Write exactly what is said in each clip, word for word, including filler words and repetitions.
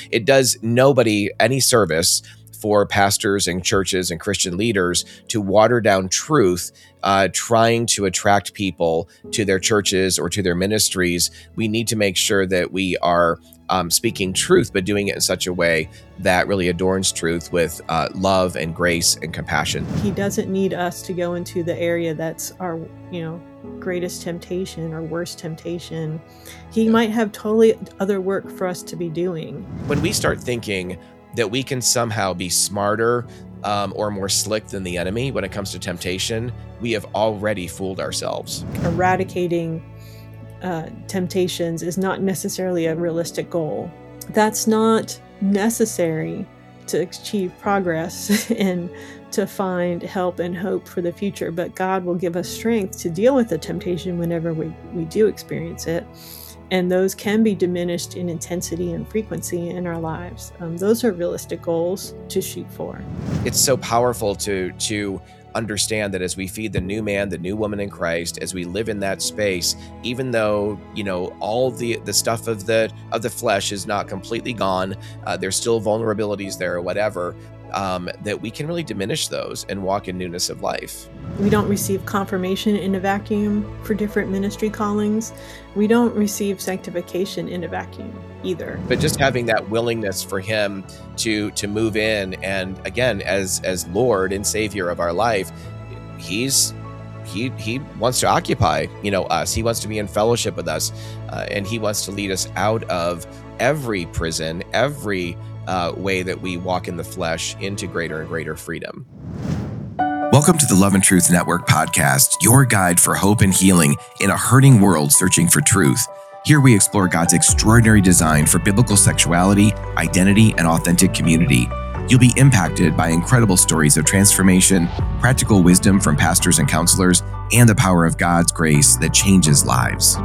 it does nobody any service for pastors and churches and Christian leaders to water down truth, uh, trying to attract people to their churches or to their ministries. We need to make sure that we are um, speaking truth, but doing it in such a way that really adorns truth with uh, love and grace and compassion. He doesn't need us to go into the area that's our, you know, greatest temptation or worst temptation. He might have totally other work for us to be doing. When we start thinking that we can somehow be smarter um, or more slick than the enemy when it comes to temptation, we have already fooled ourselves. Eradicating uh, temptations is not necessarily a realistic goal. That's not necessary to achieve progress and to find help and hope for the future, but God will give us strength to deal with the temptation whenever we, we do experience it. And those can be diminished in intensity and frequency in our lives. Um, those are realistic goals to shoot for. It's so powerful to to understand that as we feed the new man, the new woman in Christ, as we live in that space, even though, you know, all the the stuff of the of the flesh is not completely gone, uh, there's still vulnerabilities there or whatever, um, that we can really diminish those and walk in newness of life. We don't receive confirmation in a vacuum for different ministry callings. We don't receive sanctification in a vacuum either. But just having that willingness for him to to move in, and again, as as Lord and Savior of our life, he's he he wants to occupy, you know, us. He wants to be in fellowship with us, uh, and he wants to lead us out of every prison, every uh, way that we walk in the flesh into greater and greater freedom. Welcome to the Love and Truth Network podcast, your guide for hope and healing in a hurting world searching for truth. Here we explore God's extraordinary design for biblical sexuality, identity, and authentic community. You'll be impacted by incredible stories of transformation, practical wisdom from pastors and counselors, and the power of God's grace that changes lives.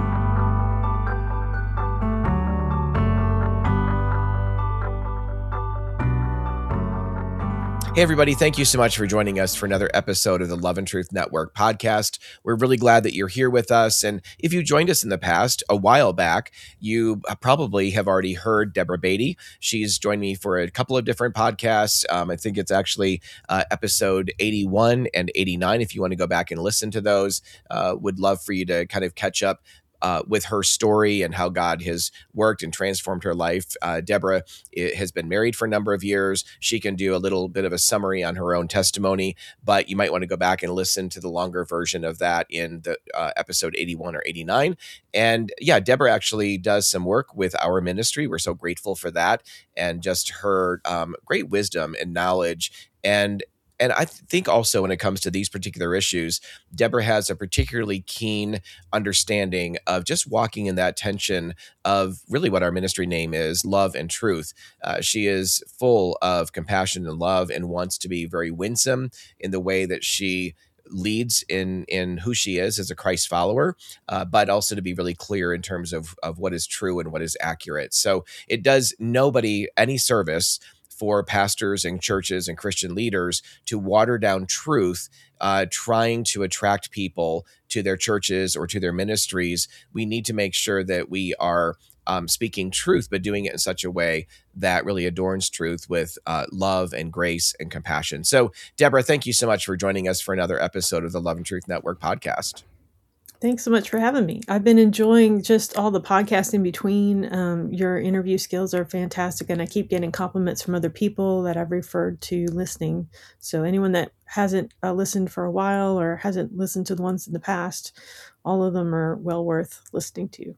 Hey, everybody. Thank you so much for joining us for another episode of the Love and Truth Network podcast. We're really glad that you're here with us. And if you joined us in the past, a while back, you probably have already heard Deborah Beatty. She's joined me for a couple of different podcasts. Um, I think it's actually uh, episode eighty-one and eighty-nine. If you want to go back and listen to those, uh, would love for you to kind of catch up Uh, with her story and how God has worked and transformed her life. Uh, Deborah has been married for a number of years. She can do a little bit of a summary on her own testimony, but you might want to go back and listen to the longer version of that in the uh, episode eighty-one or eighty-nine. And yeah, Deborah actually does some work with our ministry. We're so grateful for that, and just her um, great wisdom and knowledge. And And I think also when it comes to these particular issues, Deborah has a particularly keen understanding of just walking in that tension of really what our ministry name is, love and truth. Uh, she is full of compassion and love and wants to be very winsome in the way that she leads in in who she is as a Christ follower, uh, but also to be really clear in terms of, of what is true and what is accurate. So it does nobody any service for pastors and churches and Christian leaders to water down truth, uh, trying to attract people to their churches or to their ministries. We need to make sure that we are um, speaking truth, but doing it in such a way that really adorns truth with uh, love and grace and compassion. So, Deborah, thank you so much for joining us for another episode of the Love and Truth Network podcast. Thanks so much for having me. I've been enjoying just all the podcasts in between. Um, your interview skills are fantastic, and I keep getting compliments from other people that I've referred to listening. So anyone that hasn't uh, listened for a while or hasn't listened to the ones in the past, all of them are well worth listening to.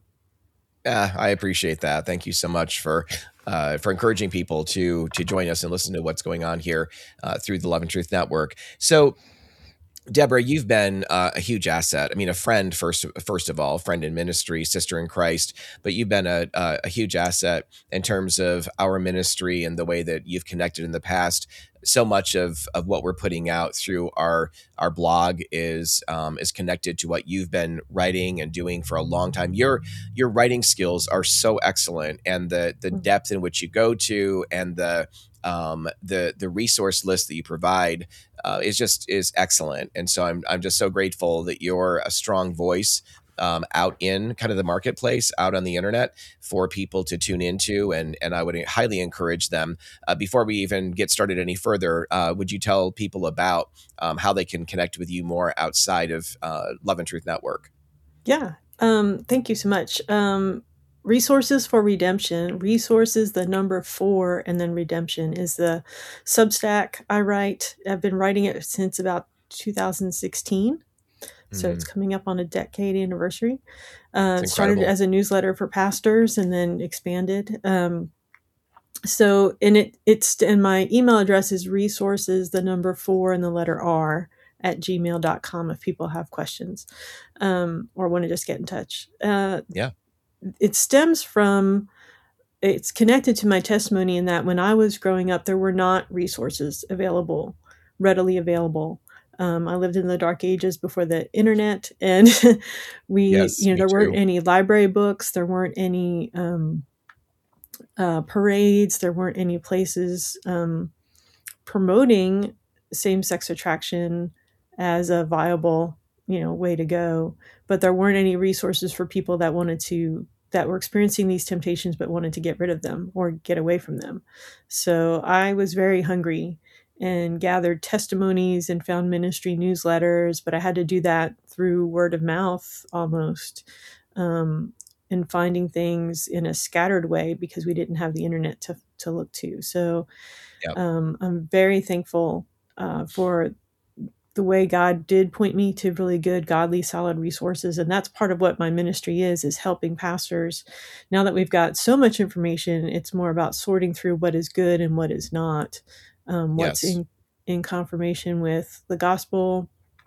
Yeah, I appreciate that. Thank you so much for uh, for encouraging people to to join us and listen to what's going on here uh, through the Love and Truth Network. So, Deborah, you've been uh, a huge asset. I mean, a friend first, first of all, friend in ministry, sister in Christ, but you've been a, a, a huge asset in terms of our ministry and the way that you've connected in the past. So much of, of what we're putting out through our our blog is um, is connected to what you've been writing and doing for a long time. Your your writing skills are so excellent, and the the depth in which you go to, and the um, the the resource list that you provide uh, is just is excellent. And so I'm I'm just so grateful that you're a strong voice um, out in kind of the marketplace, out on the internet for people to tune into. And, and I would highly encourage them. Uh, before we even get started any further, uh, would you tell people about um, how they can connect with you more outside of uh, Love and Truth Network? Yeah. Um, thank you so much. Um, Resources for Redemption, resources, the number four, and then redemption is the Substack I write. I've been writing it since about two thousand sixteen. So Mm, it's coming up on a decade anniversary. Uh, it's it started incredible. as a newsletter for pastors and then expanded. Um, so, and it, it's, and my email address is resources, the number four and the letter R at gmail dot com if people have questions um, or want to just get in touch. Uh, Yeah. it stems from, it's connected to my testimony in that when I was growing up, there were not resources available, readily available. Um, I lived in the dark ages before the internet, and we, Yes, you know, me there weren't too. any library books, there weren't any um, uh, parades, there weren't any places um, promoting same-sex attraction as a viable, you know, way to go. But there weren't any resources for people that wanted to that were experiencing these temptations but wanted to get rid of them or get away from them. So I was very hungry and gathered testimonies and found ministry newsletters, but I had to do that through word of mouth almost. Um, and finding things in a scattered way because we didn't have the internet to, to look to. So Yep. um, I'm very thankful uh, for the way God did point me to really good, godly, solid resources. And that's part of what my ministry is, is helping pastors. Now that we've got so much information, it's more about sorting through what is good and what is not, um, what's Yes. in, in confirmation with the gospel,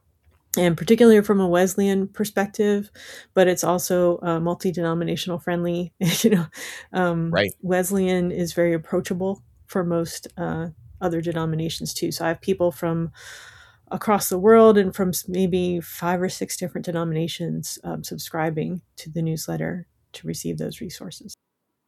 and particularly from a Wesleyan perspective, but it's also uh, multi-denominational friendly. you know, um, Right. Wesleyan is very approachable for most uh, other denominations too. So I have people from across the world and from maybe five or six different denominations um, subscribing to the newsletter to receive those resources.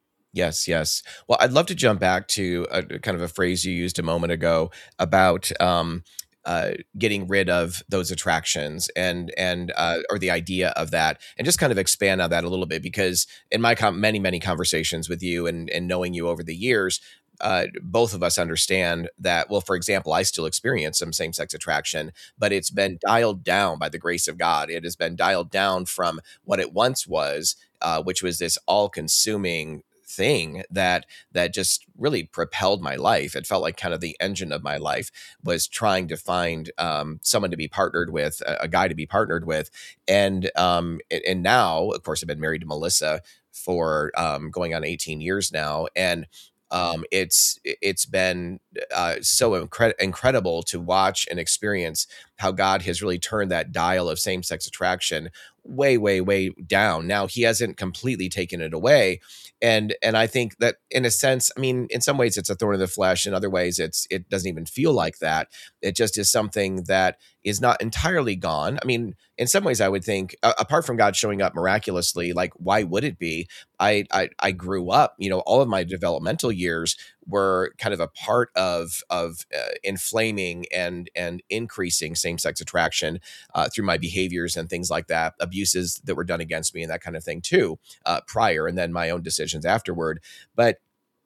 Yes, yes. Well, I'd love to jump back to a kind of a phrase you used a moment ago about um, uh, getting rid of those attractions and and uh, or the idea of that, and just kind of expand on that a little bit, because in my com- many many conversations with you and and knowing you over the years, uh, both of us understand that. Well, for example, I still experience some same sex attraction, but it's been dialed down by the grace of God. It has been dialed down from what it once was, uh, which was this all consuming thing that that just really propelled my life. It felt like kind of the engine of my life was trying to find um, someone to be partnered with, a, a guy to be partnered with, and um, and, and now, of course, I've been married to Melissa for um, going on eighteen years now, and um, it's it's been uh, so incre- incredible to watch and experience how God has really turned that dial of same sex attraction way, way, way down. Now he hasn't completely taken it away. And and I think that in a sense, I mean, in some ways it's a thorn in the flesh. In other ways, it's it doesn't even feel like that. It just is something that is not entirely gone. I mean, in some ways, I would think, uh, apart from God showing up miraculously, like why would it be? I, I I grew up, you know, all of my developmental years were kind of a part of of uh, inflaming and and increasing same sex attraction uh, through my behaviors and things like that, abuses that were done against me and that kind of thing too, uh, prior, and then my own decisions afterward. But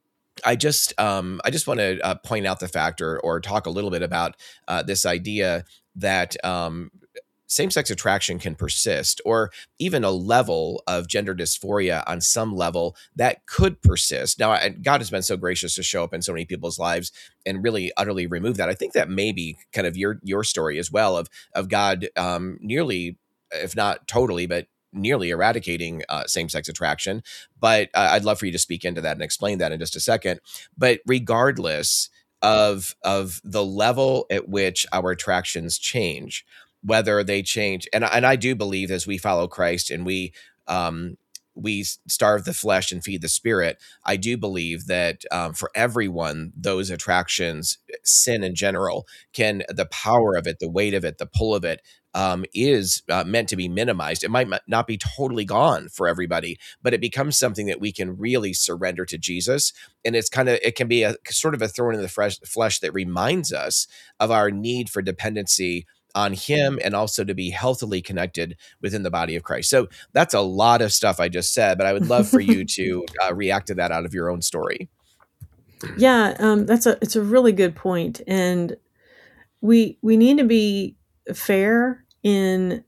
I just um, I just want to uh, point out the fact or, or talk a little bit about uh, this idea that um, same-sex attraction can persist, or even a level of gender dysphoria on some level that could persist. Now, I, God has been so gracious to show up in so many people's lives and really utterly remove that. I think that may be kind of your your story as well, of of God um, nearly, if not totally, but nearly eradicating uh, same-sex attraction. But uh, I'd love for you to speak into that and explain that in just a second. But regardless of of the level at which our attractions change, whether they change, and and I do believe as we follow Christ and we um, we starve the flesh and feed the spirit, I do believe that um, for everyone, those attractions, sin in general, can the power of it, the weight of it, the pull of it, um, is uh, meant to be minimized. It might not be totally gone for everybody, but it becomes something that we can really surrender to Jesus. And it's kind of, it can be a sort of a thorn in the fresh, flesh that reminds us of our need for dependency on him and also to be healthily connected within the body of Christ. So that's a lot of stuff I just said, but I would love for you to uh, react to that out of your own story. Yeah, um, that's a it's a really good point, and we we need to be fair in,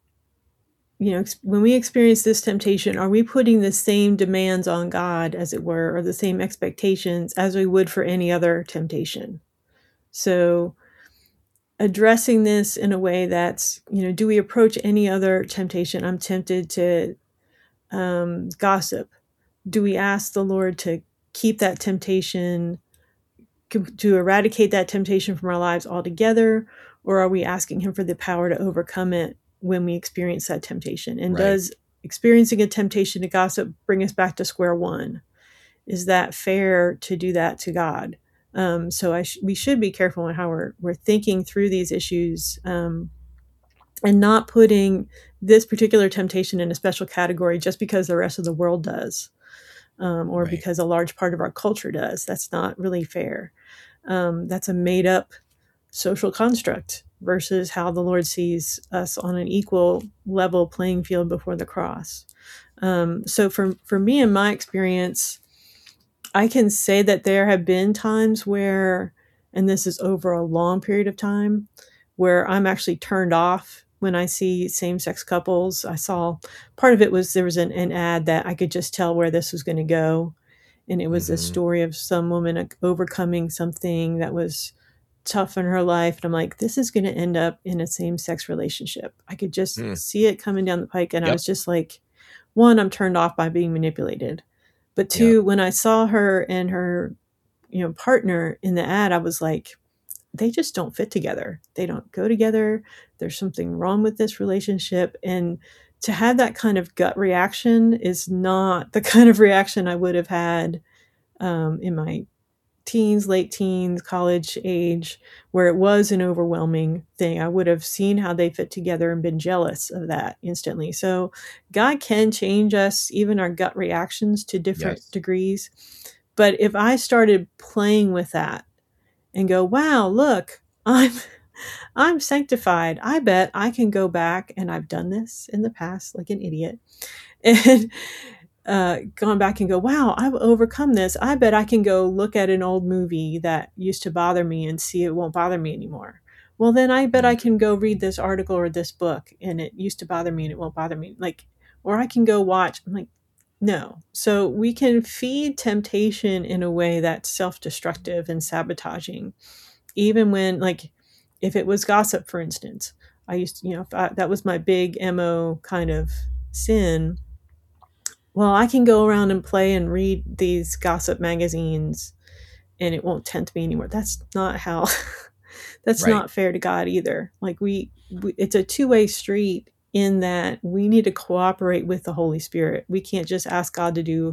you know, when we experience this temptation, are we putting the same demands on God, as it were, or the same expectations as we would for any other temptation? So addressing this in a way that's, you know, do we approach any other temptation? I'm tempted to um, gossip. Do we ask the Lord to keep that temptation, to eradicate that temptation from our lives altogether? Or are we asking him for the power to overcome it when we experience that temptation? And Right. does experiencing a temptation to gossip bring us back to square one? Is that fair to do that to God? Um, so I sh- we should be careful in how we're, we're thinking through these issues, um, and not putting this particular temptation in a special category just because the rest of the world does, um, or Right. because a large part of our culture does. That's not really fair. Um, that's a made up social construct versus how the Lord sees us on an equal level playing field before the cross. Um, so for, for me, in my experience, I can say that there have been times where, and this is over a long period of time, where I'm actually turned off when I see same-sex couples. I saw part of it was there was an, an ad that I could just tell where this was going to go. And it was Mhm. a story of some woman overcoming something that was tough in her life. And I'm like, this is going to end up in a same-sex relationship. I could just Hmm. see it coming down the pike. And I Yep. was just like, one, I'm turned off by being manipulated. But two, Yep. when I saw her and her, you know, partner in the ad, I was like, they just don't fit together. They don't go together. There's something wrong with this relationship. And to have that kind of gut reaction is not the kind of reaction I would have had um, in my teens, late teens, college age, where it was an overwhelming thing. I would have seen how they fit together and been jealous of that instantly. So God can change us, even our gut reactions, to different Yes. degrees. But if I started playing with that and go, wow, look, I'm I'm sanctified. I bet I can go back, and I've done this in the past like an idiot, and uh, gone back and go, wow, I've overcome this. I bet I can go look at an old movie that used to bother me and see it won't bother me anymore. Well, then I bet Mm. I can go read this article or this book, and it used to bother me and it won't bother me. Like, or I can go watch. I'm like, no. So we can feed temptation in a way that's self-destructive and sabotaging. Even when, like, if it was gossip, for instance, I used to, you know, if I, that was my big M O kind of sin. Well, I can go around and play and read these gossip magazines and it won't tempt me anymore. That's not how, that's Right. not fair to God either. Like we, we it's a two-way street in that we need to cooperate with the Holy Spirit. We can't just ask God to do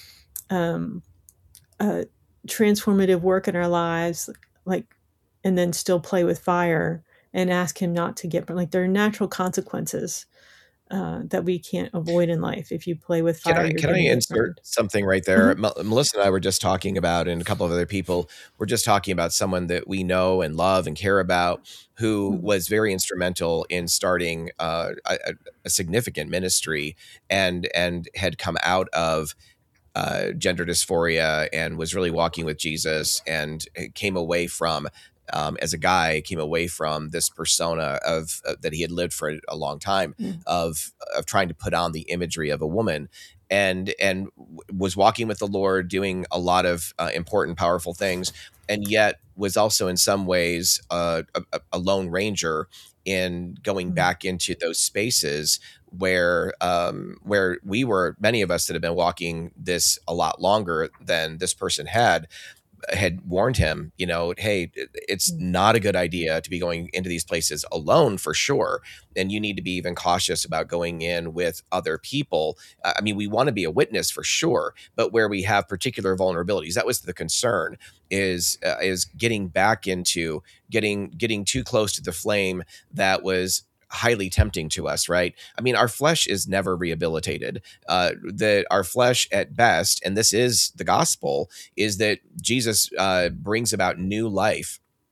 um, a transformative work in our lives, like, and then still play with fire and ask him not to get, but like there are natural consequences uh, that we can't avoid in life. If you play with Can fire, I you're can I going to get insert burned. something right there? Mel- Melissa and I were just talking about, and a couple of other people were just talking about someone that we know and love and care about, who Mhm. was very instrumental in starting uh, a, a significant ministry, and and had come out of uh, gender dysphoria and was really walking with Jesus, and came away from. Um, as a guy, came away from this persona of uh, that he had lived for a long time Mm. of of trying to put on the imagery of a woman, and and was walking with the Lord, doing a lot of uh, important, powerful things, and yet was also in some ways uh, a, a lone ranger in going Mm. back into those spaces where um, where we were, many of us that have been walking this a lot longer than this person had, had warned him, you know, hey, it's Mm. not a good idea to be going into these places alone for sure. And you need to be even cautious about going in with other people. I mean, we want to be a witness for sure, but where we have particular vulnerabilities, that was the concern, is uh, is getting back into getting getting too close to the flame that was highly tempting to us, right? I mean, our flesh is never rehabilitated. Uh, that our flesh at best, and this is the gospel, is that Jesus uh, brings about new life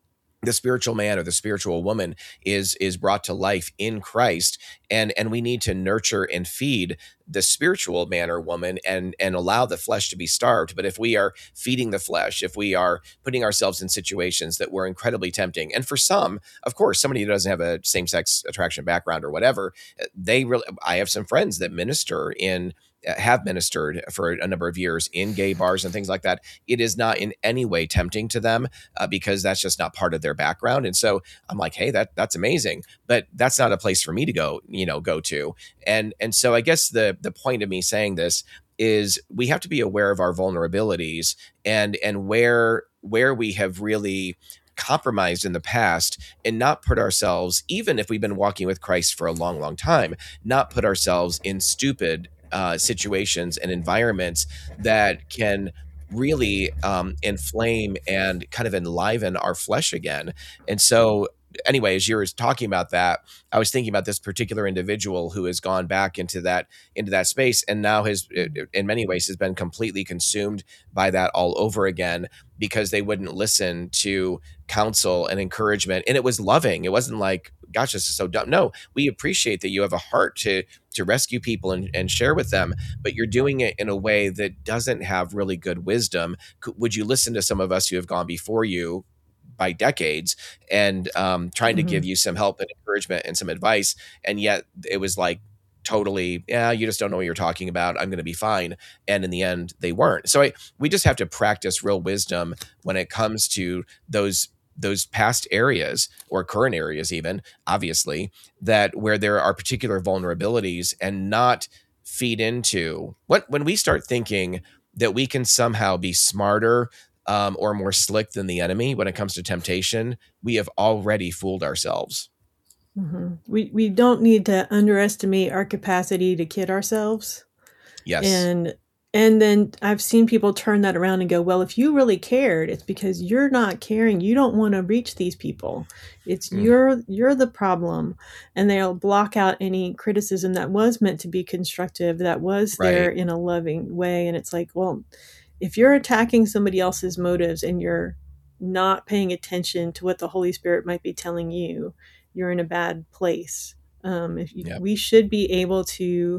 the spiritual man or the spiritual woman is is brought to life in Christ, and and we need to nurture and feed the spiritual man or woman and and allow the flesh to be starved. But if we are feeding the flesh, if we are putting ourselves in situations that were incredibly tempting, and for some, of course, somebody who doesn't have a same-sex attraction background or whatever, they really, I have some friends that minister in have ministered for a number of years in gay bars and things like that. It is not in any way tempting to them uh, because that's just not part of their background. And so I'm like, hey, that that's amazing, but that's not a place for me to go, you know, go to. And and so I guess the the point of me saying this is we have to be aware of our vulnerabilities and and where where we have really compromised in the past, and not put ourselves, even if we've been walking with Christ for a long, long time, not put ourselves in stupid Uh, situations and environments that can really um, inflame and kind of enliven our flesh again. And so anyway, as you were talking about that, I was thinking about this particular individual who has gone back into that into that space, and now has, in many ways, has been completely consumed by that all over again because they wouldn't listen to counsel and encouragement. And it was loving. It wasn't like, gosh, this is so dumb. No, we appreciate that you have a heart to to rescue people and, and share with them, but you're doing it in a way that doesn't have really good wisdom. Could- Would you listen to some of us who have gone before you by decades and um, trying to Mhm. give you some help and encouragement and some advice? And yet it was like, totally, yeah, you just don't know what you're talking about. I'm going to be fine. And in the end, they weren't. So I, we just have to practice real wisdom when it comes to those those past areas or current areas, even obviously, that where there are particular vulnerabilities, and not feed into what when we start thinking that we can somehow be smarter um, or more slick than the enemy when it comes to temptation, we have already fooled ourselves. Mhm. We we don't need to underestimate our capacity to kid ourselves. Yes. And and then I've seen people turn that around and go, well, if you really cared, it's because you're not caring. You don't want to reach these people. It's Mm. you're you're the problem. And they'll block out any criticism that was meant to be constructive, that was there Right. in a loving way. And it's like, well, if you're attacking somebody else's motives and you're not paying attention to what the Holy Spirit might be telling you, you're in a bad place. Um, if you, Yep. we should be able to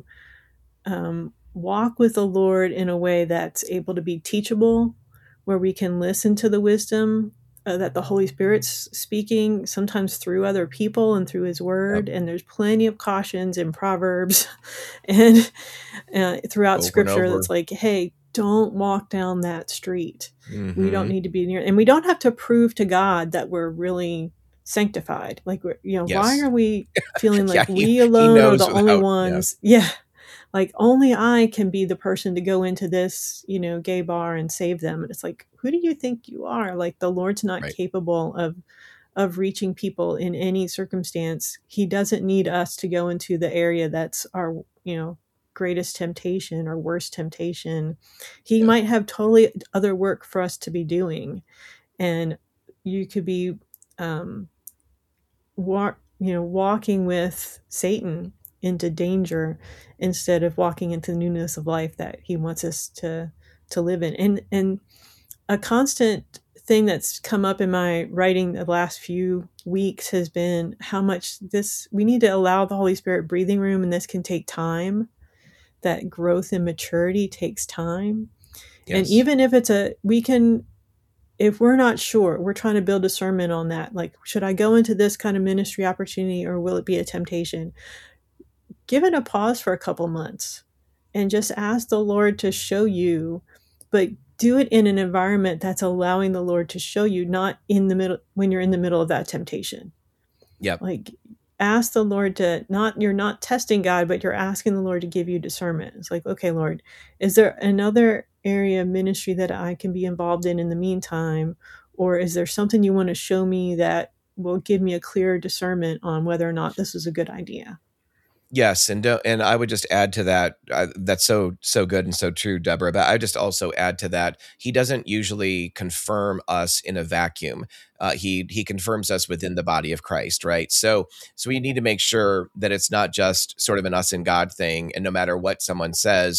um, walk with the Lord in a way that's able to be teachable, where we can listen to the wisdom uh, that the Holy Spirit's speaking, sometimes through other people and through His Word. Yep. And there's plenty of cautions in Proverbs and uh, throughout Over and Scripture over. that's like, hey, don't walk down that street. Mhm. We don't need to be near, and we don't have to prove to God that we're really sanctified. Like, we're, you know, why Yes. are we feeling Yeah, like he- we he alone are knows the only without- ones? Yeah. Like, only I can be the person to go into this, you know, gay bar and save them. And it's like, who do you think you are? Like, the Lord's not Right. capable of of reaching people in any circumstance. He doesn't need us to go into the area that's our, you know, greatest temptation or worst temptation. He Yeah. might have totally other work for us to be doing. And you could be um wa- you know, walking with Satan into danger instead of walking into the newness of life that he wants us to to live in. And and a constant thing that's come up in my writing the last few weeks has been how much this we need to allow the Holy Spirit breathing room, and this can take time. That growth and maturity takes time. And Yes. even if it's a we can if we're not sure, we're trying to build discernment on that. Like, should I go into this kind of ministry opportunity or will it be a temptation? Give it a pause for a couple months and just ask the Lord to show you, but do it in an environment that's allowing the Lord to show you, not in the middle when you're in the middle of that temptation. Yep. Like, ask the Lord to not, you're not testing God, but you're asking the Lord to give you discernment. It's like, okay, Lord, is there another area of ministry that I can be involved in in the meantime? Or is there something you want to show me that will give me a clearer discernment on whether or not this is a good idea? Yes, and don't, and I would just add to that. Uh, that's so so good and so true, Deborah. But I just also add to that. He doesn't usually confirm us in a vacuum. Uh, he he confirms us within the body of Christ, right? So so we need to make sure that it's not just sort of an us and God thing. And no matter what someone says,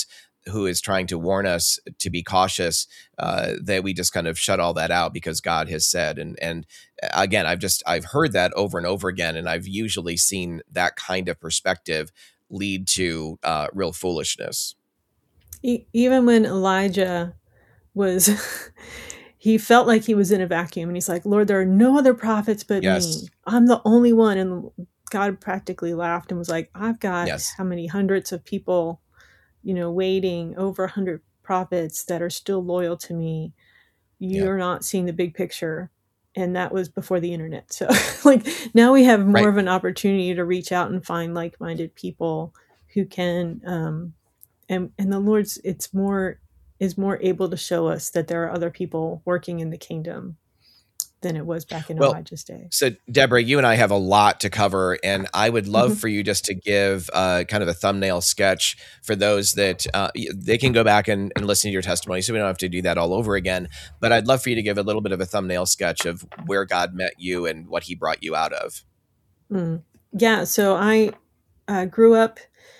who is trying to warn us to be cautious, uh, that we just kind of shut all that out because God has said. And and again, I've just I've heard that over and over again, and I've usually seen that kind of perspective lead to uh, real foolishness. E- even when Elijah was, he felt like he was in a vacuum, and he's like, Lord, there are no other prophets but Yes. me. I'm the only one. And God practically laughed and was like, I've got Yes. how many hundreds of people, you know, waiting, over a hundred prophets that are still loyal to me. You're Yeah. not seeing the big picture. And that was before the internet. So like now we have more Right. of an opportunity to reach out and find like-minded people who can, um, and, and the Lord's, it's more, is more able to show us that there are other people working in the kingdom than it was back in Well, Elijah's day. So, Deborah, you and I have a lot to cover, and I would love Mhm. for you just to give uh, kind of a thumbnail sketch for those that uh, they can go back and, and listen to your testimony, so we don't have to do that all over again. But I'd love for you to give a little bit of a thumbnail sketch of where God met you and what he brought you out of. Mm. Yeah, so I uh, grew up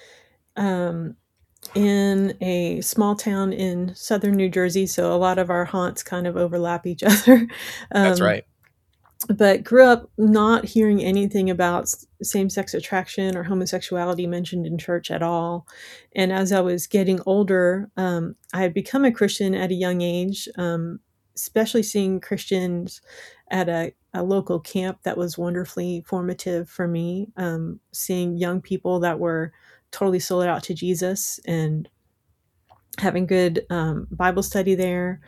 um, in a small town in southern New Jersey, so a lot of our haunts kind of overlap each other. That's um, right. But grew up not hearing anything about s- same-sex attraction or homosexuality mentioned in church at all. And as I was getting older, um, I had become a Christian at a young age, um, especially seeing Christians at a, a local camp that was wonderfully formative for me. Um, seeing young people that were totally sold out to Jesus and having good um, Bible study there.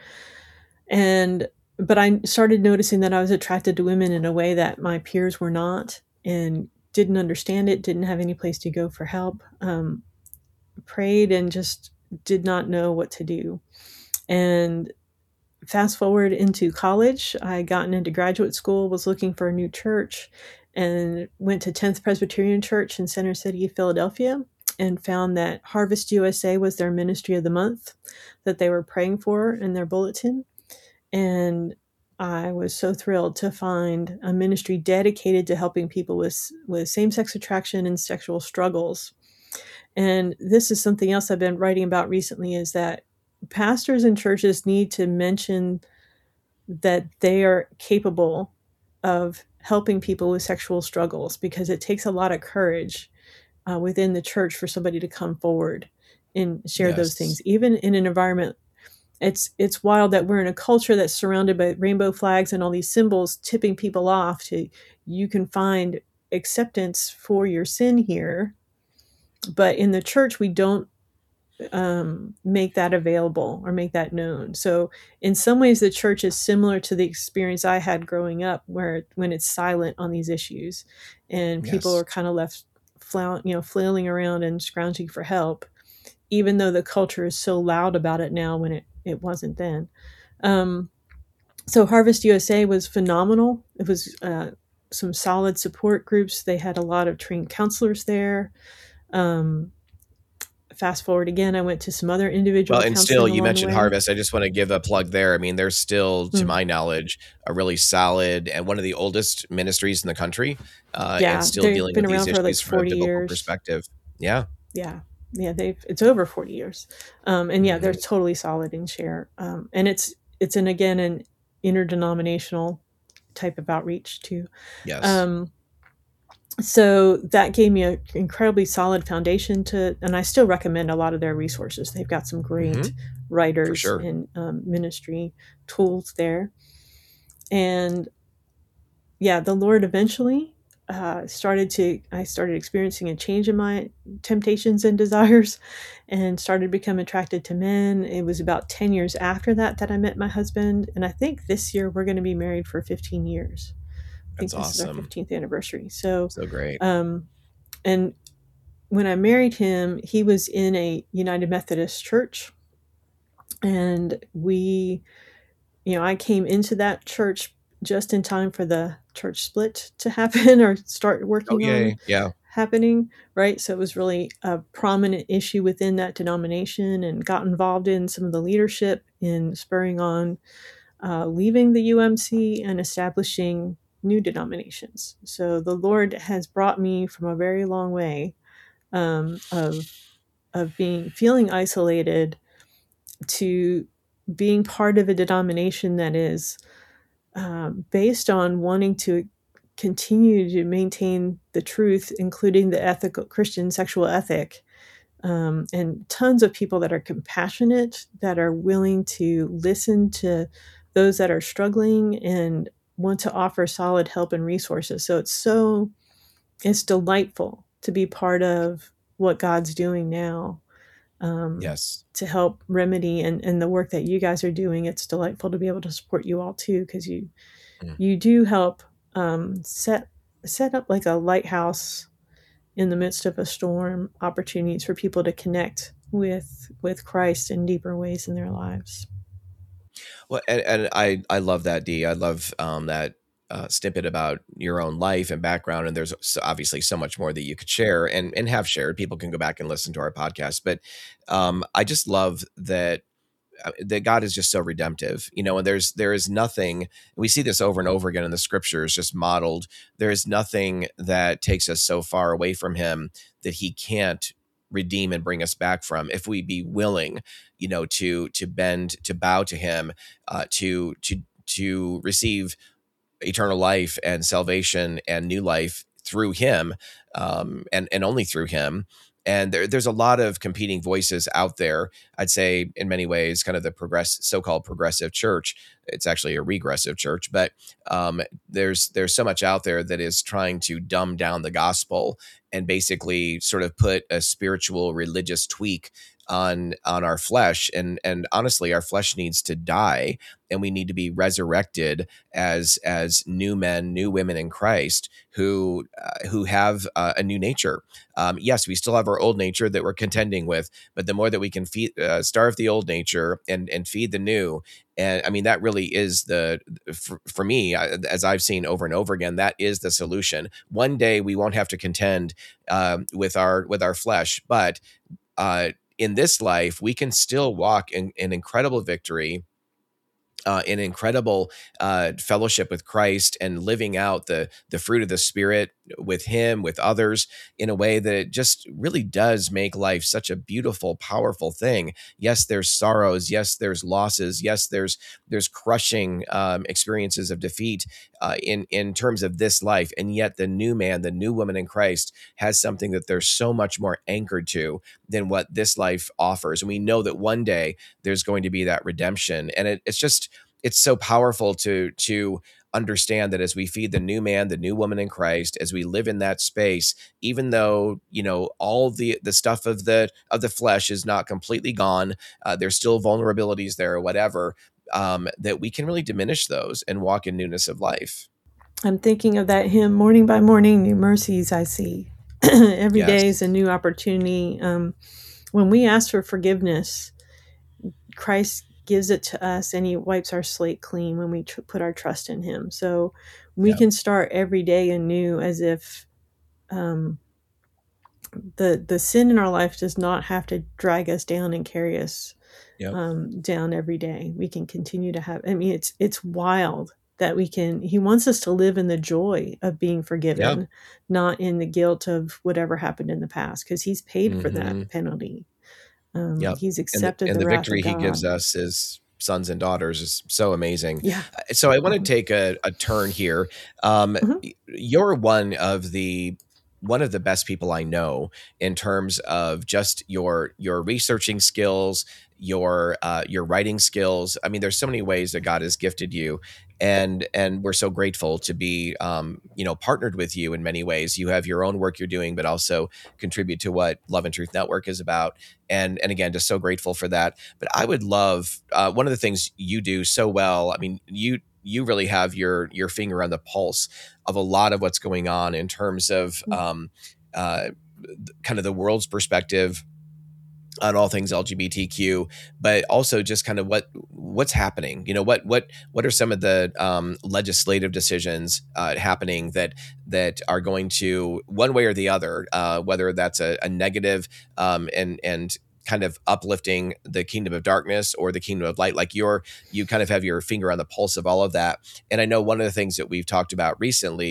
And but I started noticing that I was attracted to women in a way that my peers were not, and didn't understand it, didn't have any place to go for help, um, prayed and just did not know what to do. And fast forward into college, I gotten into graduate school, was looking for a new church, and went to tenth Presbyterian Church in Center City, Philadelphia, and found that Harvest U S A was their ministry of the month that they were praying for in their bulletin. And I was so thrilled to find a ministry dedicated to helping people with, with same-sex attraction and sexual struggles. And this is something else I've been writing about recently, is that pastors and churches need to mention that they are capable of helping people with sexual struggles, because it takes a lot of courage uh, within the church for somebody to come forward and share those Yes. things, even in an environment. It's it's wild that we're in a culture that's surrounded by rainbow flags and all these symbols tipping people off to, you can find acceptance for your sin here. But in the church, we don't um, make that available or make that known. So in some ways, the church is similar to the experience I had growing up, where when it's silent on these issues and people Yes. are kind of left flail, you know, flailing around and scrounging for help, even though the culture is so loud about it now when it, it wasn't then. Um, so Harvest U S A was phenomenal. It was uh, some solid support groups. They had a lot of trained counselors there. Um, fast forward again, I went to some other individual Well, and still, counseling you along the mentioned way. Harvest. I just want to give a plug there. I mean, they're still, to Mm. my knowledge, a really solid and one of the oldest ministries in the country, uh, Yeah, and still they've dealing been with these around for like issues from a forty biblical years. perspective. Yeah. Yeah. Yeah, they've it's over forty years. Um, and yeah, they're Mhm. totally solid in share. Um, and it's it's an again an interdenominational type of outreach too. Yes. Um, so that gave me an incredibly solid foundation to, and I still recommend a lot of their resources. They've got some great Mhm. For writers sure. and um, ministry tools there. And yeah, the Lord eventually uh, started to, I started experiencing a change in my temptations and desires, and started to become attracted to men. It was about ten years after that that I met my husband. And I think this year we're going to be married for fifteen years. I think That's this is our awesome. fifteenth anniversary. So, So great. um, and when I married him, he was in a United Methodist church. And we, you know, I came into that church just in time for the church split to happen or start Oh, working yay. on Yeah. happening, right? So it was really a prominent issue within that denomination, and got involved in some of the leadership in spurring on uh, leaving the U M C and establishing new denominations. So the Lord has brought me from a very long way um, of of being feeling isolated to being part of a denomination that is uh, based on wanting to continue to maintain the truth, including the ethical Christian sexual ethic, um, and tons of people that are compassionate, that are willing to listen to those that are struggling and want to offer solid help and resources. So it's so, it's delightful to be part of what God's doing now, um, Yes. to help remedy and, and the work that you guys are doing. It's delightful to be able to support you all too, because you Mm. you do help um, set set up like a lighthouse in the midst of a storm, opportunities for people to connect with with Christ in deeper ways in their lives. Well, and, and I, I love that, Dee. I love um, that uh, snippet about your own life and background. And there's so- obviously so much more that you could share and, and have shared. People can go back and listen to our podcast. But um, I just love that uh, that God is just so redemptive, you know, and there's, there is nothing, we see this over and over again in the scriptures, just modeled. There is nothing that takes us so far away from him that he can't redeem and bring us back from, if we be willing, you know, to, to bend, to bow to him, uh, to, to, to receive eternal life and salvation and new life through him, um, and, and only through him. And there, there's a lot of competing voices out there. I'd say in many ways, kind of the progress, so-called progressive church. It's actually a regressive church, but um, there's there's so much out there that is trying to dumb down the gospel and basically sort of put a spiritual, religious tweak on on our flesh. And and honestly, our flesh needs to die, and we need to be resurrected as as new men, new women in Christ who uh, who have uh, a new nature. Um, yes, we still have our old nature that we're contending with, but the more that we can feed, uh, starve the old nature and and feed the new, and I mean that really is the for, for me, as I've seen over and over again, that is the solution. One day we won't have to contend uh, with our with our flesh, but uh, in this life we can still walk in, in incredible victory. Uh, in incredible uh, fellowship with Christ and living out the the fruit of the Spirit with him, with others, in a way that it just really does make life such a beautiful, powerful thing. Yes, there's sorrows. Yes, there's losses. Yes, there's there's crushing um, experiences of defeat uh, in in terms of this life, and yet the new man, the new woman in Christ, has something that they're so much more anchored to than what this life offers. And we know that one day there's going to be that redemption, and it, it's just it's so powerful to to understand that as we feed the new man, the new woman in Christ, as we live in that space, even though, you know, all the the stuff of the of the flesh is not completely gone, uh, there's still vulnerabilities there or whatever, um, that we can really diminish those and walk in newness of life. I'm thinking of that hymn, morning by morning, new mercies I see. Every Yes. day is a new opportunity. Um, when we ask for forgiveness, Christ gives it to us and he wipes our slate clean when we tr- put our trust in him. So we Yeah. can start every day anew, as if um, the the sin in our life does not have to drag us down and carry us Yep. um, down every day. We can continue to have, I mean, it's it's wild that we can, he wants us to live in the joy of being forgiven, Yeah. not in the guilt of whatever happened in the past, because he's paid for Mhm. that penalty. Um, Yep. He's And the, accepted and the the wrath victory of he God. gives us as sons and daughters is so amazing. Yeah. Uh, So I want to Mhm. take a, a turn here. Um, Mhm. y- You're one of the one of the best people I know in terms of just your your researching skills, your uh, your writing skills. I mean, there's so many ways that God has gifted you, and and we're so grateful to be um, you know partnered with you in many ways. You have your own work you're doing, but also contribute to what Love and Truth Network is about. And and again, just so grateful for that. But I would love uh, one of the things you do so well. I mean, you you really have your your finger on the pulse of a lot of what's going on in terms of um, uh, kind of the world's perspective on all things L G B T Q, but also just kind of what what's happening. You know, what what what are some of the um, legislative decisions uh, happening that that are going to one way or the other, uh, whether that's a, a negative um, and and kind of uplifting the kingdom of darkness or the kingdom of light. Like you're you kind of have your finger on the pulse of all of that. And I know one of the things that we've talked about recently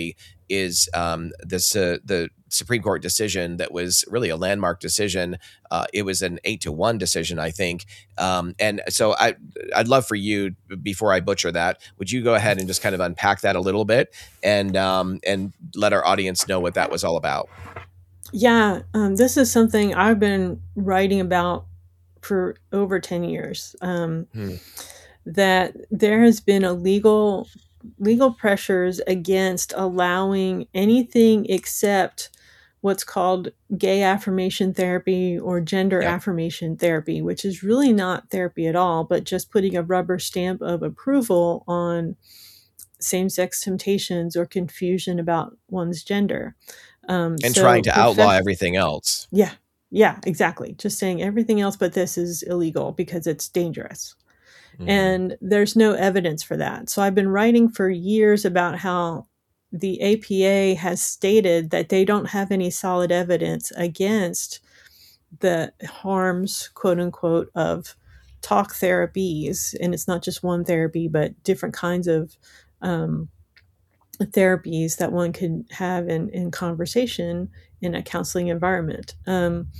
is um, this uh, the Supreme Court decision that was really a landmark decision. Uh, it was an eight to one decision, I think. Um, and so I, I'd love for you, before I butcher that, would you go ahead and just kind of unpack that a little bit and um, and let our audience know what that was all about? Yeah, um, this is something I've been writing about for over ten years. Um, Hmm. That there has been a legal legal pressures against allowing anything except what's called gay affirmation therapy or gender Yep. affirmation therapy, which is really not therapy at all, but just putting a rubber stamp of approval on same-sex temptations or confusion about one's gender. Um, And so trying to outlaw profess- everything else. Yeah, yeah, exactly. Just saying everything else but this is illegal because it's dangerous. Mhm. And there's no evidence for that. So I've been writing for years about how the A P A has stated that they don't have any solid evidence against the harms, quote unquote, of talk therapies. And it's not just one therapy, but different kinds of um, therapies that one could have in, in conversation in a counseling environment. Um,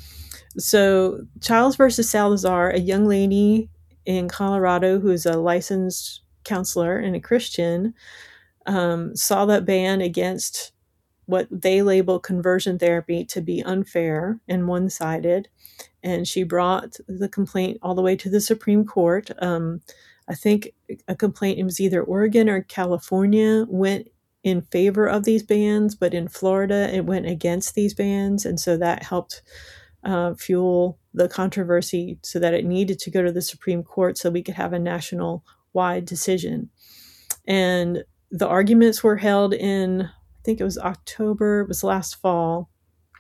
so Childs versus Salazar, a young lady in Colorado who is a licensed counselor and a Christian, um, saw that ban against what they label conversion therapy to be unfair and one-sided. And she brought the complaint all the way to the Supreme Court. Um, I think a complaint, it was either Oregon or California, went in favor of these bans, but in Florida, it went against these bans. And so that helped uh, fuel the controversy so that it needed to go to the Supreme Court so we could have a national-wide decision. And the arguments were held in, I think it was October, it was last fall.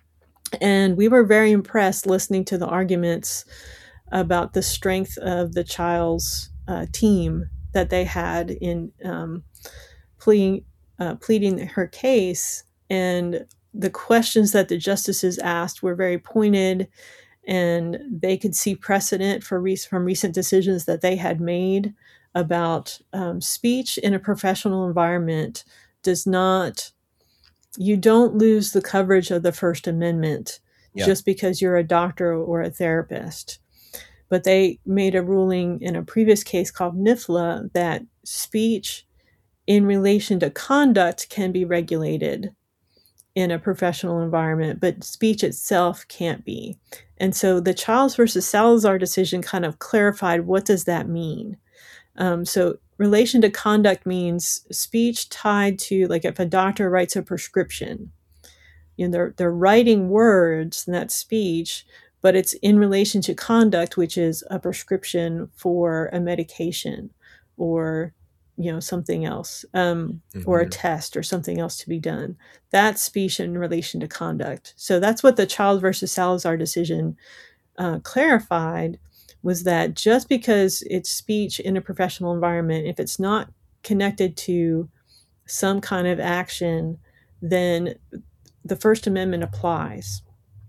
And we were very impressed listening to the arguments about the strength of the Childs uh, team that they had in um, pleading, uh, pleading her case. And the questions that the justices asked were very pointed, and they could see precedent for re- from recent decisions that they had made about um, speech in a professional environment does not, you don't lose the coverage of the First Amendment Yeah. just because you're a doctor or a therapist. But they made a ruling in a previous case called NIFLA that speech in relation to conduct can be regulated in a professional environment, but speech itself can't be. And so the Childs versus Salazar decision kind of clarified, what does that mean? Um, so relation to conduct means speech tied to, like if a doctor writes a prescription, you know, they're, they're writing words and that's speech, but it's in relation to conduct, which is a prescription for a medication or, you know, something else, um, mm-hmm. or a test or something else to be done. That's speech in relation to conduct. So that's what the Childs versus Salazar decision uh, clarified, was that just because it's speech in a professional environment, if it's not connected to some kind of action, then the First Amendment applies.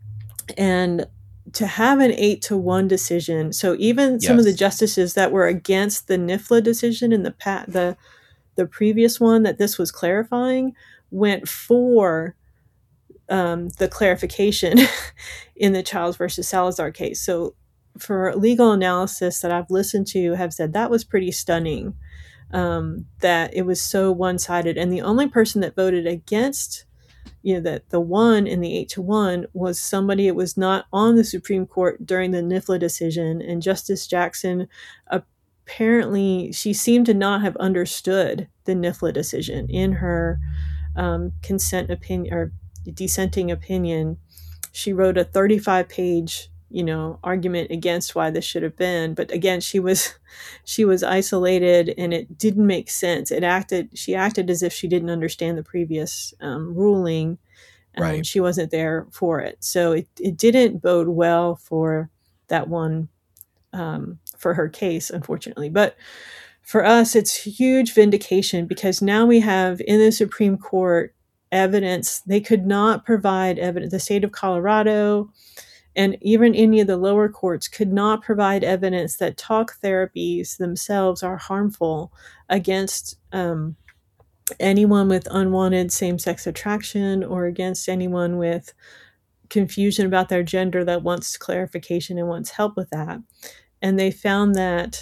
And to have an eight to one decision, so even yes. some of the justices that were against the NIFLA decision in the pat the the previous one that this was clarifying went for um, the clarification in the Childs versus Salazar case. So for legal analysis that I've listened to have said that was pretty stunning, um, that it was so one-sided. And the only person that voted against, you know, that the one in the eight to one was somebody that was not on the Supreme Court during the NIFLA decision. And Justice Jackson, apparently, she seemed to not have understood the NIFLA decision in her um, consent opinion or dissenting opinion. She wrote a thirty-five page, you know, argument against why this should have been. But again, she was, she was isolated and it didn't make sense. It acted, she acted as if she didn't understand the previous um, ruling, and right. she wasn't there for it. So it, it didn't bode well for that one, um, for her case, unfortunately. But for us, it's huge vindication because now we have in the Supreme Court evidence. They could not provide evidence. The state of Colorado and even any of the lower courts could not provide evidence that talk therapies themselves are harmful against um, anyone with unwanted same-sex attraction or against anyone with confusion about their gender that wants clarification and wants help with that. And they found that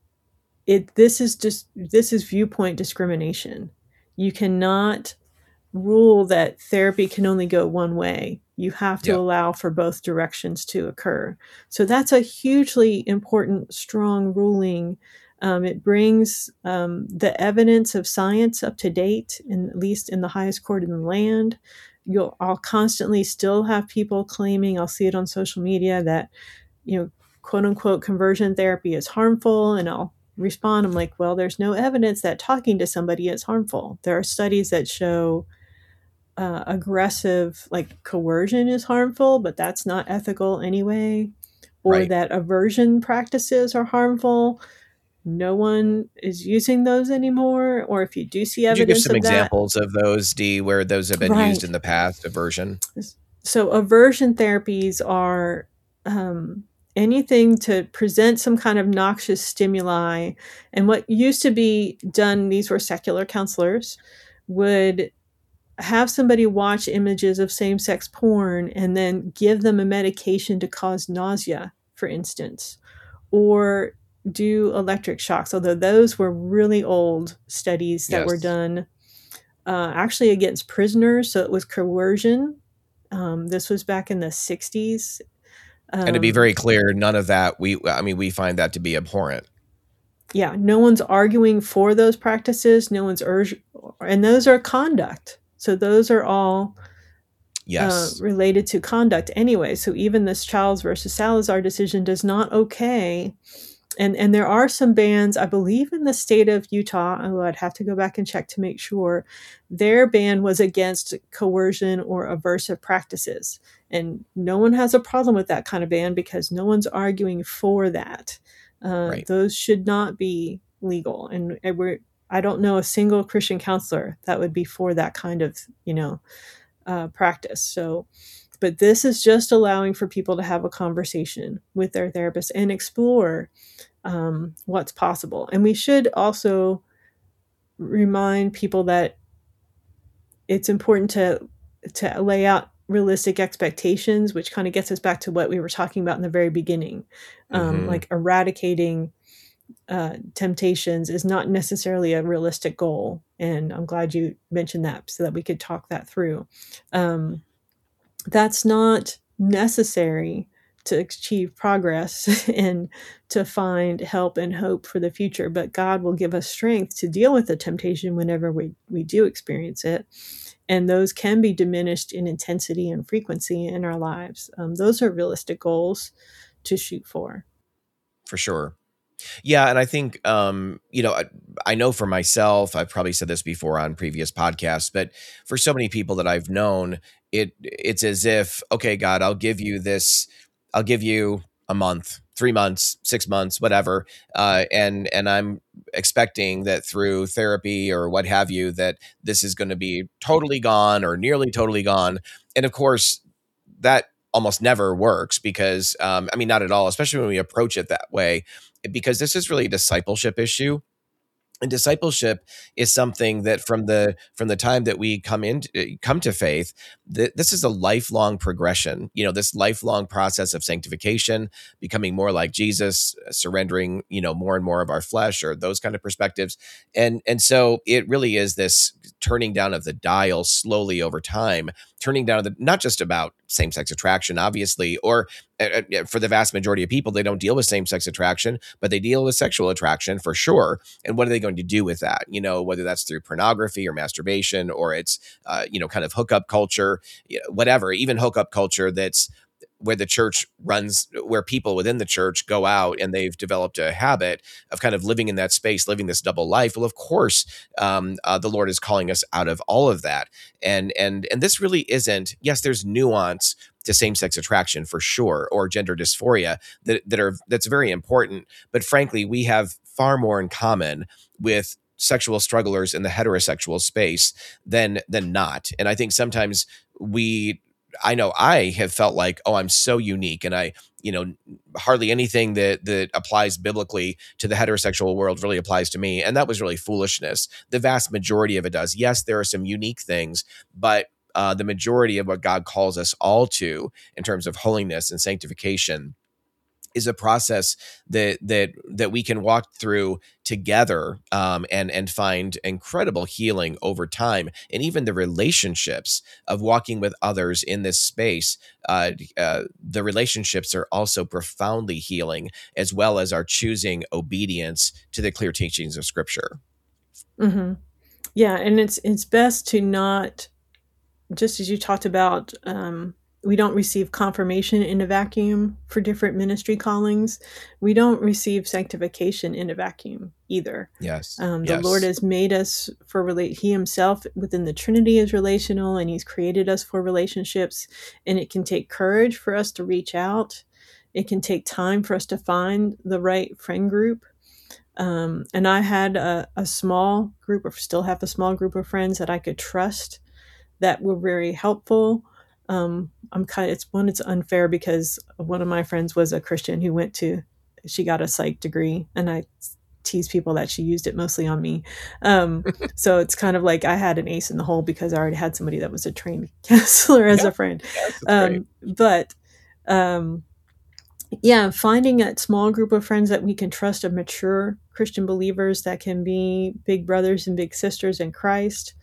it this is just this is viewpoint discrimination. You cannot rule that therapy can only go one way. You have to Yeah. allow for both directions to occur. So that's a hugely important, strong ruling. Um, it brings um, the evidence of science up to date, in, at least in the highest court in the land. You'll, I'll constantly still have people claiming, I'll see it on social media, that, you know, quote unquote, conversion therapy is harmful. And I'll respond, I'm like, well, there's no evidence that talking to somebody is harmful. There are studies that show uh, aggressive, like coercion is harmful, but that's not ethical anyway. Or Right. that aversion practices are harmful. No one is using those anymore. Or if you do see Could you give evidence some of that, examples of those, Dee, where those have been used Right. in the past, aversion? So aversion therapies are um, anything to present some kind of noxious stimuli. And what used to be done, these were secular counselors, would have somebody watch images of same-sex porn and then give them a medication to cause nausea, for instance, or do electric shocks, although those were really old studies that were Yes. done uh, actually against prisoners. So it was coercion. Um, this was back in the sixties. Um, And to be very clear, none of that, we, I mean, we find that to be abhorrent. Yeah, no one's arguing for those practices. No one's urged, and those are conduct. So those are all Yes. uh, related to conduct anyway. So even this Childs versus Salazar decision does not okay. And and there are some bans, I believe, in the state of Utah, although I'd have to go back and check to make sure, their ban was against coercion or aversive practices. And no one has a problem with that kind of ban because no one's arguing for that. Uh, Right. Those should not be legal. And, and we're, I don't know a single Christian counselor that would be for that kind of, you know, uh, practice. So, but this is just allowing for people to have a conversation with their therapist and explore um, what's possible. And we should also remind people that it's important to to lay out realistic expectations, which kind of gets us back to what we were talking about in the very beginning. Um, Mhm. Like eradicating uh, temptations is not necessarily a realistic goal. And I'm glad you mentioned that so that we could talk that through. Um, that's not necessary to achieve progress and to find help and hope for the future. But God will give us strength to deal with the temptation whenever we, we do experience it. And those can be diminished in intensity and frequency in our lives. Um, those are realistic goals to shoot for. For sure. Yeah. And I think, um, you know, I, I know for myself, I've probably said this before on previous podcasts, but for so many people that I've known, it it's as if, okay, God, I'll give you this, I'll give you a month, three months, six months, whatever. Uh, and, and I'm expecting that through therapy or what have you, that this is going to be totally gone or nearly totally gone. And of course, that almost never works because, um, I mean, not at all, especially when we approach it that way, because this is really a discipleship issue. And discipleship is something that from the from the time that we come in come to faith, th- this is a lifelong progression. You know, this lifelong process of sanctification, becoming more like Jesus, surrendering, you know, more and more of our flesh, or those kind of perspectives. And and so it really is this turning down of the dial slowly over time, turning down the not just about same-sex attraction, obviously, or uh, for the vast majority of people, they don't deal with same-sex attraction, but they deal with sexual attraction for sure. And what are they going to do with that? You know, whether that's through pornography or masturbation, or it's, uh, you know, kind of hookup culture, whatever, even hookup culture that's where the church runs, where people within the church go out and they've developed a habit of kind of living in that space, living this double life. Well, of course, um, uh, the Lord is calling us out of all of that. And, and, and this really isn't, yes, there's nuance to same-sex attraction for sure, or gender dysphoria that, that are, that's very important. But frankly, we have far more in common with sexual strugglers in the heterosexual space than, than not. And I think sometimes we I know I have felt like, oh, I'm so unique, and I, you know, hardly anything that that applies biblically to the heterosexual world really applies to me, and that was really foolishness. The vast majority of it does. Yes, there are some unique things, but uh, the majority of what God calls us all to in terms of holiness and sanctification is a process that that that we can walk through together, um, and and find incredible healing over time, and even the relationships of walking with others in this space. Uh, uh, the relationships are also profoundly healing, as well as our choosing obedience to the clear teachings of Scripture. Mm-hmm. Yeah, and it's it's best to not, just as you talked about, um, we don't receive confirmation in a vacuum for different ministry callings. We don't receive sanctification in a vacuum either. Yes. Um, the yes. Lord has made us for relate. He Himself within the Trinity is relational, and He's created us for relationships. And it can take courage for us to reach out. It can take time for us to find the right friend group. Um, and I had a, a small group, or still have a small group of friends that I could trust, that were very helpful. Um, I'm kind of, it's one, it's unfair because one of my friends was a Christian who went to, she got a psych degree, and I tease people that she used it mostly on me. Um, so it's kind of like I had an ace in the hole because I already had somebody that was a trained counselor as Yeah. a friend. Yes, um, but um, yeah, finding that small group of friends that we can trust, of mature Christian believers that can be big brothers and big sisters in Christ,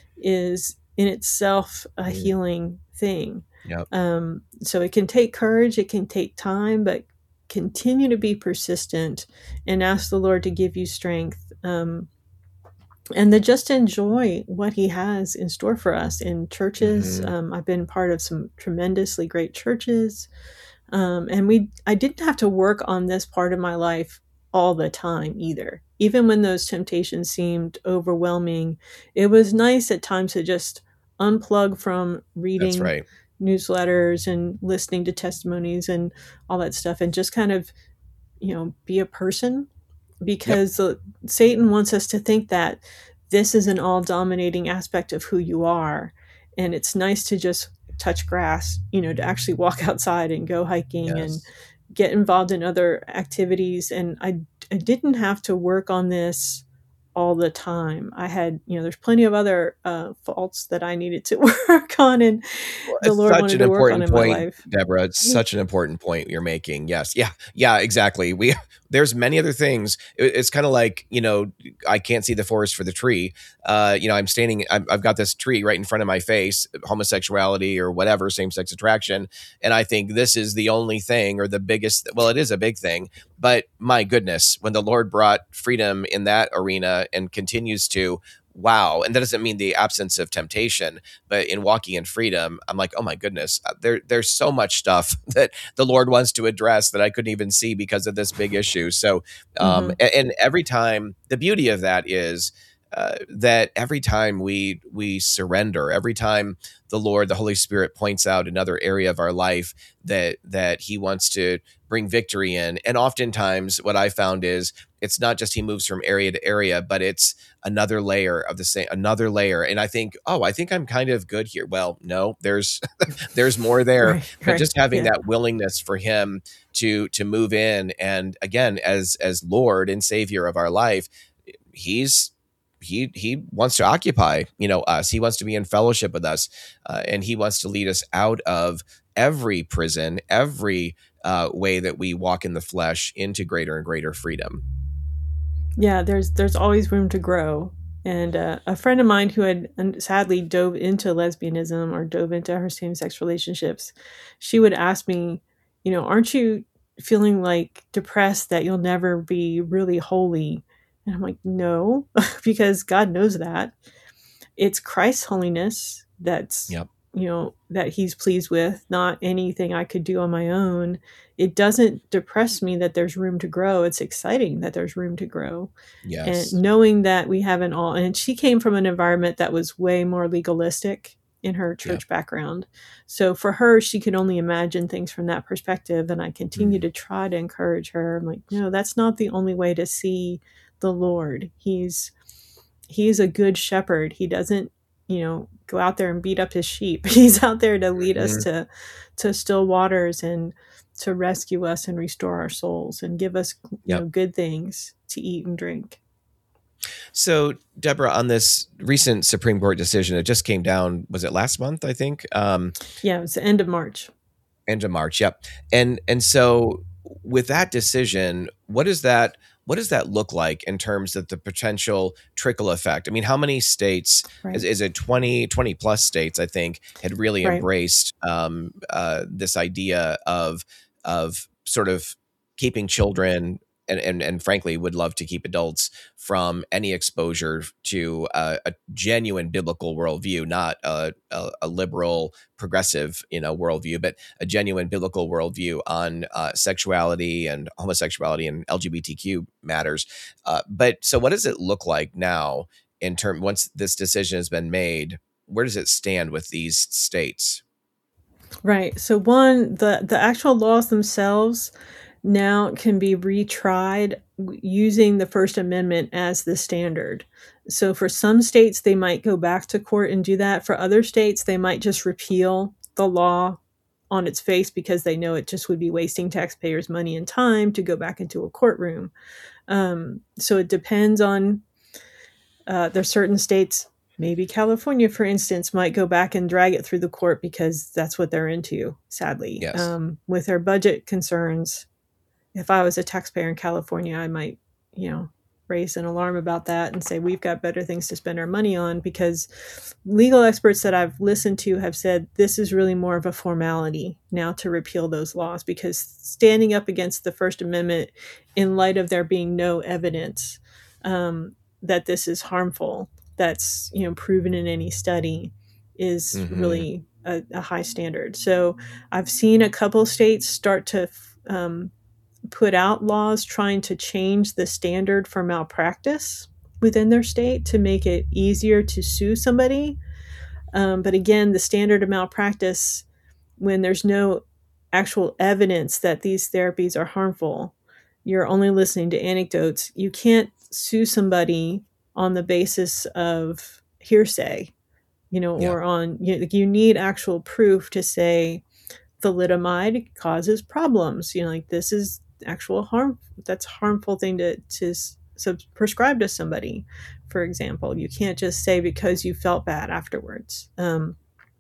is in itself a Mm. healing thing. Yep. Um, so it can take courage, it can take time, but continue to be persistent and ask the Lord to give you strength, um, and to just enjoy what He has in store for us in churches. Mhm. Um, I've been part of some tremendously great churches, um, and we I didn't have to work on this part of my life all the time either. Even when those temptations seemed overwhelming, it was nice at times to just unplug from That's reading right. newsletters and listening to testimonies and all that stuff, and just kind of, you know, be a person, because uh, Satan wants us to think that this is an all dominating aspect of who you are. And it's nice to just touch grass, you know, to actually walk outside and go hiking and Yes. get involved in other activities. And I, I didn't have to work on this all the time. I had, you know, there's plenty of other uh, faults that I needed to work on, and Well, the it's Lord such wanted an to work on important in my point, life. Deborah. It's Yeah. such an important point you're making. Yes. Yeah. Yeah, exactly. We, there's many other things. It- it's kind of like, you know, I can't see the forest for the tree. Uh, you know, I'm standing, I'm, I've got this tree right in front of my face, homosexuality or whatever, same-sex attraction. And I think this is the only thing, or the biggest, well, it is a big thing, but my goodness, when the Lord brought freedom in that arena and continues to, wow. And that doesn't mean the absence of temptation, but in walking in freedom, I'm like, oh my goodness, there, there's so much stuff that the Lord wants to address that I couldn't even see because of this big issue. So, um, Mhm. and, and every time, the beauty of that is uh, that every time we we surrender, every time the Lord, the Holy Spirit points out another area of our life that that He wants to bring victory in, and oftentimes what I found is it's not just He moves from area to area, but it's another layer of the same, another layer. And I think, oh, I think I'm kind of good here. Well, no, there's there's more there. Right, But right, just having yeah. that willingness for Him to to move in, and again, as as Lord and Savior of our life, He's he he wants to occupy, you know, us. He wants to be in fellowship with us, uh, and He wants to lead us out of every prison, every uh, way that we walk in the flesh, into greater and greater freedom. Yeah, there's there's always room to grow. And uh, a friend of mine who had um, sadly dove into lesbianism, or dove into her same-sex relationships, she would ask me, you know, aren't you feeling like depressed that you'll never be really holy? And I'm like, no, because God knows that. It's Christ's holiness that's, Yep. you know, that He's pleased with, not anything I could do on my own. It doesn't depress me that there's room to grow. It's exciting that there's room to grow. Yes. And knowing that we haven't all, and she came from an environment that was way more legalistic in her church background. So for her, she could only imagine things from that perspective. And I continue Mm. to try to encourage her. I'm like, no, that's not the only way to see the Lord. He's, he's a good shepherd. He doesn't, you know, go out there and beat up his sheep. He's out there to lead us Mhm. to to still waters and to rescue us and restore our souls and give us, you Yep. know, good things to eat and drink. So, Deborah, on this recent Supreme Court decision, it just came down, was it last month, I think? Um, Yeah, it was the end of March. End of March, yep. And and so with that decision, what does that what does that look like in terms of the potential trickle effect? I mean, how many states, Right. is, is it twenty, twenty plus states, I think, had really Right. embraced um, uh, this idea of of sort of keeping children and, and and frankly would love to keep adults from any exposure to uh, a genuine biblical worldview, not a, a, a liberal progressive, you know, worldview, but a genuine biblical worldview on uh, sexuality and homosexuality and L G B T Q matters. Uh, but so, what does it look like now in term once this decision has been made? Where does it stand with these states? Right. So one, the the actual laws themselves now can be retried w- using the First Amendment as the standard. So for some states, they might go back to court and do that. For other states, they might just repeal the law on its face because they know it just would be wasting taxpayers' money and time to go back into a courtroom. Um, so it depends on, uh, there's certain states, maybe California, for instance, might go back and drag it through the court because that's what they're into, sadly. Yes. Um, with their budget concerns, if I was a taxpayer in California, I might, you know, raise an alarm about that and say we've got better things to spend our money on, because legal experts that I've listened to have said this is really more of a formality now to repeal those laws, because standing up against the First Amendment in light of there being no evidence um, that this is harmful, that's, you know, proven in any study, is Mhm. really a, a high standard. So I've seen a couple states start to um, put out laws trying to change the standard for malpractice within their state to make it easier to sue somebody. Um, but again, the standard of malpractice, when there's no actual evidence that these therapies are harmful, you're only listening to anecdotes. You can't sue somebody on the basis of hearsay, you know, Yeah. or on, you, you need actual proof to say thalidomide causes problems. You know, like this is actual harm. That's a harmful thing to to sub- prescribe to somebody. For example, you can't just say because you felt bad afterwards. Um,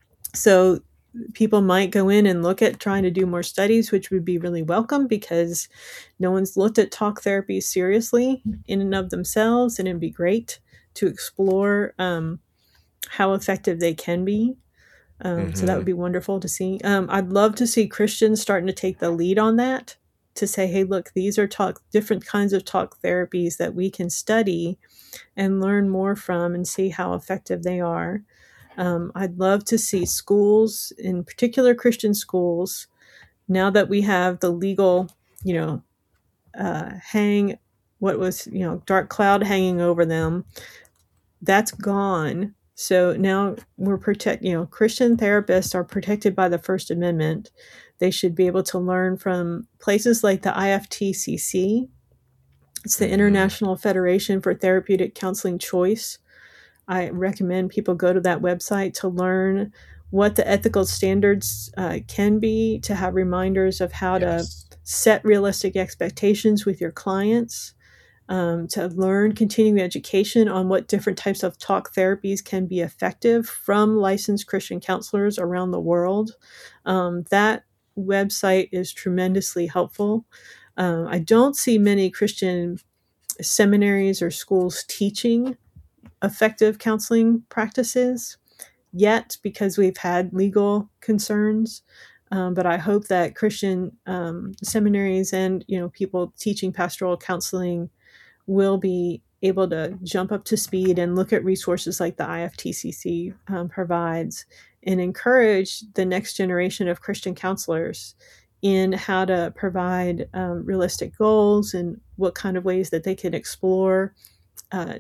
so people might go in and look at trying to do more studies, which would be really welcome, because no one's looked at talk therapy seriously in and of themselves, and it'd be great to explore um, how effective they can be. Um, so that would Mhm. be wonderful to see. Um, I'd love to see Christians starting to take the lead on that, to say, hey, look, these are talk different kinds of talk therapies that we can study and learn more from and see how effective they are. Um, I'd love to see schools, in particular Christian schools, now that we have the legal, you know, uh, hang, what was, you know, dark cloud hanging over them, that's gone. So now we're protect, you know, Christian therapists are protected by the First Amendment. They should be able to learn from places like the I F T C C. It's the Mhm. International Federation for Therapeutic Counseling Choice. I recommend people go to that website to learn what the ethical standards uh, can be, to have reminders of how Yes. to set realistic expectations with your clients, um, to learn continuing education on what different types of talk therapies can be effective from licensed Christian counselors around the world. Um, that website is tremendously helpful. Um, I don't see many Christian seminaries or schools teaching effective counseling practices yet, because we've had legal concerns. Um, but I hope that Christian um, seminaries and, you know, people teaching pastoral counseling will be able to jump up to speed and look at resources like the I F T C C um, provides, and encourage the next generation of Christian counselors in how to provide um, realistic goals and what kind of ways that they can explore uh,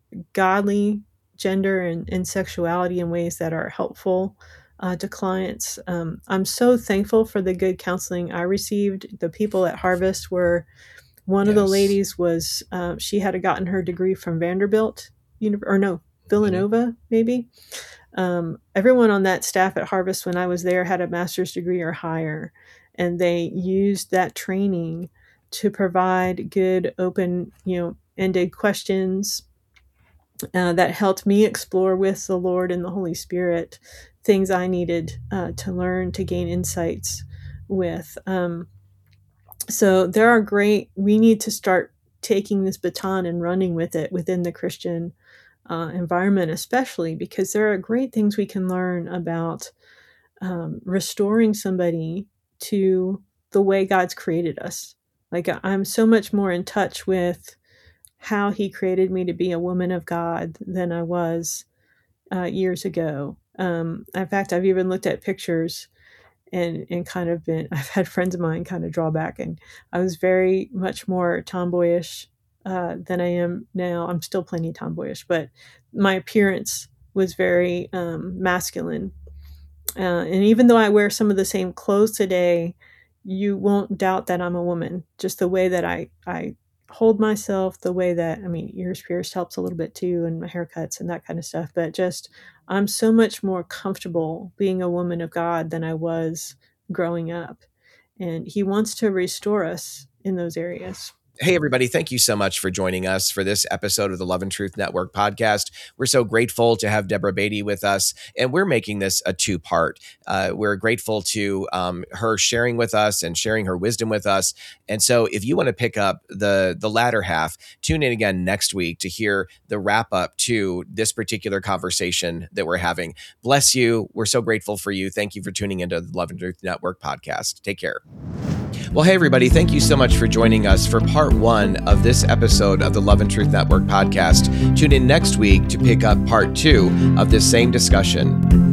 godly gender and, and sexuality in ways that are helpful uh, to clients. Um, I'm so thankful for the good counseling I received. The people at Harvest were, one of the Yes. ladies was, uh, she had gotten her degree from Vanderbilt, uni- or no, Villanova, maybe. Um, everyone on that staff at Harvest when I was there had a master's degree or higher, and they used that training to provide good, open, you know, ended questions uh, that helped me explore with the Lord and the Holy Spirit things I needed uh, to learn, to gain insights with. Um, so there are great, we need to start taking this baton and running with it within the Christian uh, environment, especially because there are great things we can learn about um, restoring somebody to the way God's created us. Like I'm so much more in touch with how he created me to be a woman of God than I was uh, years ago. Um, in fact, I've even looked at pictures and, and kind of been, I've had friends of mine kind of draw back, and I was very much more tomboyish uh, than I am now. I'm still plenty tomboyish, but my appearance was very um, masculine. Uh, and even though I wear some of the same clothes today, you won't doubt that I'm a woman. Just the way that I, I hold myself, the way that, I mean, ears pierced helps a little bit too, and my haircuts and that kind of stuff. But just, I'm so much more comfortable being a woman of God than I was growing up. And he wants to restore us in those areas. Hey, everybody. Thank you so much for joining us for this episode of the Love and Truth Network podcast. We're so grateful to have Deborah Beatty with us, and we're making this a two-part. Uh, we're grateful to um, her sharing with us and sharing her wisdom with us. And so if you want to pick up the, the latter half, tune in again next week to hear the wrap-up to this particular conversation that we're having. Bless you. We're so grateful for you. Thank you for tuning into the Love and Truth Network podcast. Take care. Well, hey, everybody. Thank you so much for joining us for part one of this episode of the Love and Truth Network podcast. Tune in next week to pick up part two of this same discussion.